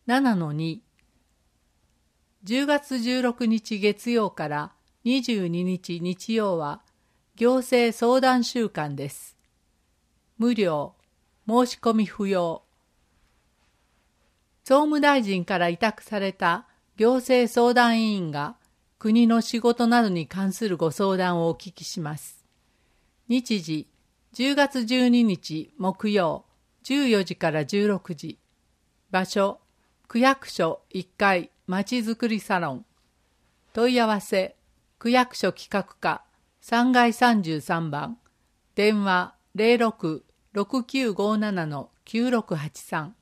7-2。10月16日月曜から22日日曜は行政相談週間です。無料、申し込み不要。総務大臣から委託された行政相談委員が国の仕事などに関するご相談をお聞きします。日時、10月12日木曜、14時から16時。場所、区役所1階まちづくりサロン。問い合わせ、区役所企画課3階33番。電話06-6957-9683。